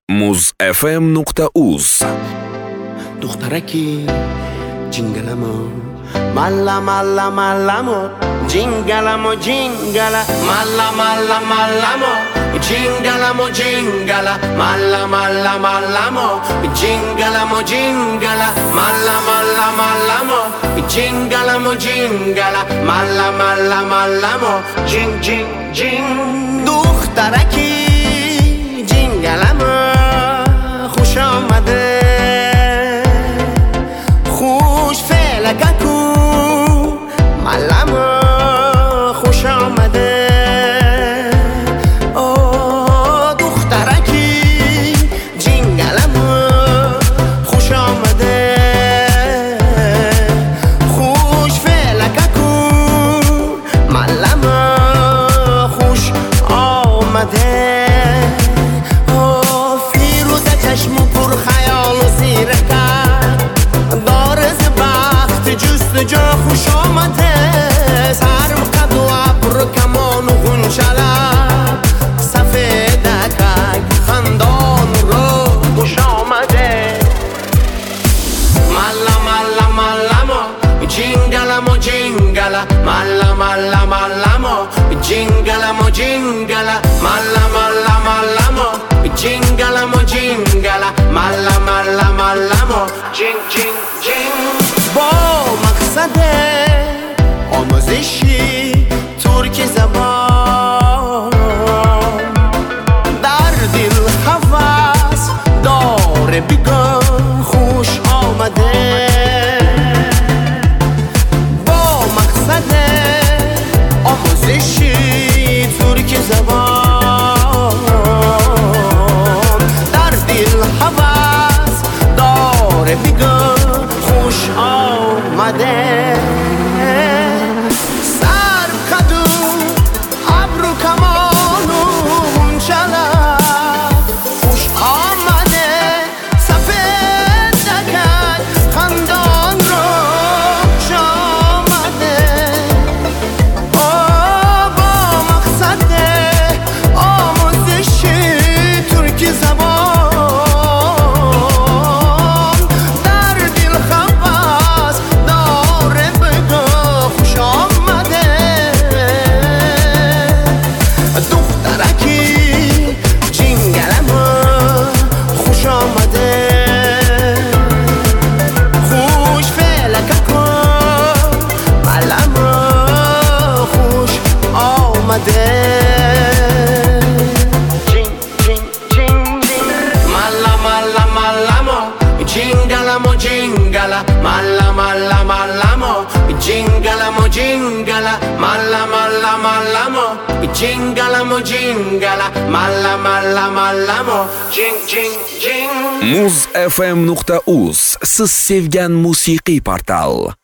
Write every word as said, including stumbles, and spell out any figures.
muz f m nuqta uz. دخترکی جینگلمو مالا مالا مالامو جینگلمو جینگلا مالا مالا مالامو جینگلمو جینگلا مالا مالا مالامو جینگلمو جینگلا مالا مالا مالامو جینگلمو جینگلا مالا مالا مالامو جین جین جین دخترکی جینگلمو خوش آمده خوش فلککو مالامو خوش آمده او دخترکی جینگلمو خوش آمده خوش فلککو مالامو خوش آمده چشم پر خیال و زیرکت دارز بخت جست جا خوش آمده سرم قد و عبر کمان و غنچلب سفیدکک خندان رو خوش آمده مالا مالا مالامو جینگلمو جینگلا مالا مالا مالامو جینگلمو جینگلا مالا مالا مالامو جینگلمو جینگلا مالا مالا مالامو جین جین جین با مقصد آموزشی ترک زبان در دل هوس داره بگم خوش آمده با مقصد آموزشی ترک زبان حواس داره بگم خوش آمده سر کدو ابرو کمانو غنچلب خوش آمده سفید دکک خندان رو خوش آمده با مقصد آموزشی ترک زبان جینگلمو جینگلا مالا مالا مالامو جینگلمو جینگلا مالا مالا مالامو جینگلمو جینگلا مالا مالا مالامو جین جین jin muz f m nuqta uz siz sevgan musiqiy portal.